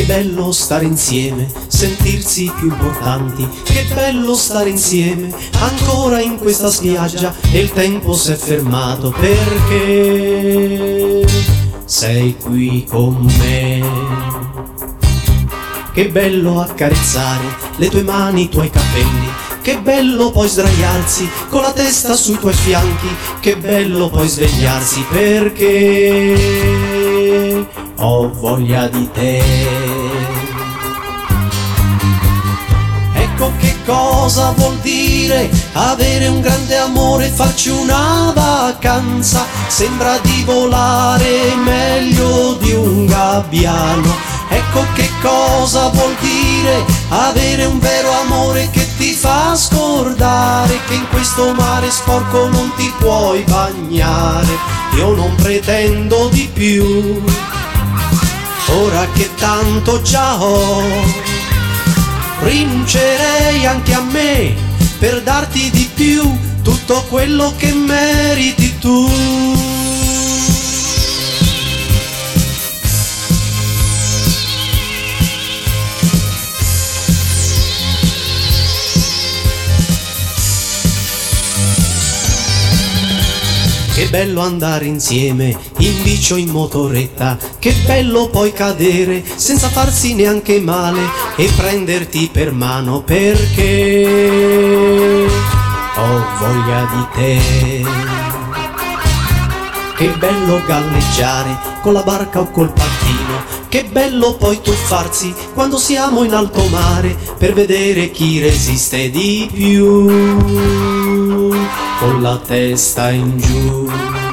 bello stare insieme, sentirsi più importanti. Che bello stare insieme, ancora in questa spiaggia. E il tempo s'è fermato perché sei qui con me. Che bello accarezzare le tue mani, i tuoi capelli. Che bello poi sdraiarsi con la testa sui tuoi fianchi. Che bello poi svegliarsi perché ho voglia di te. Ecco che cosa vuol dire avere un grande amore e farci una vacanza. Sembra di volare meglio di un gabbiano. Ecco che cosa vuol dire avere un vero amore che ti fa scordare che in questo mare sporco non ti puoi bagnare. Io non pretendo di più, ora che tanto già ho. Rinuncerei anche a me per darti di più, tutto quello che meriti tu. Che bello andare insieme in bici o in motoretta. Che bello poi cadere senza farsi neanche male e prenderti per mano perché ho voglia di te. Che bello galleggiare con la barca o col partino. Che bello poi tuffarsi quando siamo in alto mare per vedere chi resiste di più con la testa in giù.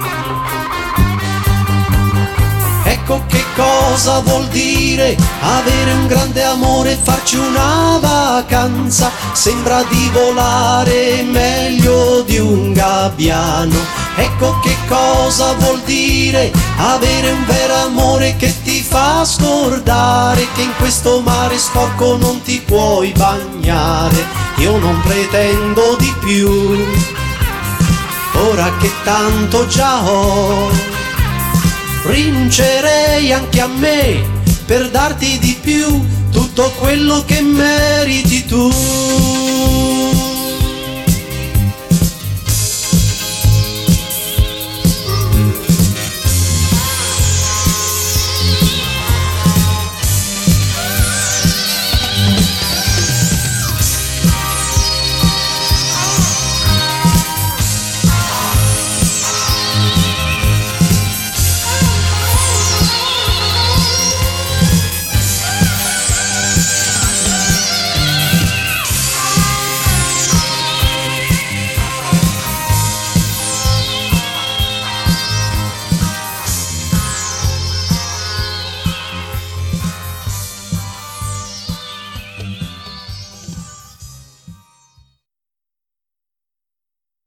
Ecco che cosa vuol dire avere un grande amore e farci una vacanza. Sembra di volare meglio di un gabbiano. Ecco che cosa vuol dire avere un vero amore che ti fa scordare che in questo mare sporco non ti puoi bagnare. Io non pretendo di più, ora che tanto già ho. Rinuncerei anche a me per darti di più, tutto quello che meriti tu.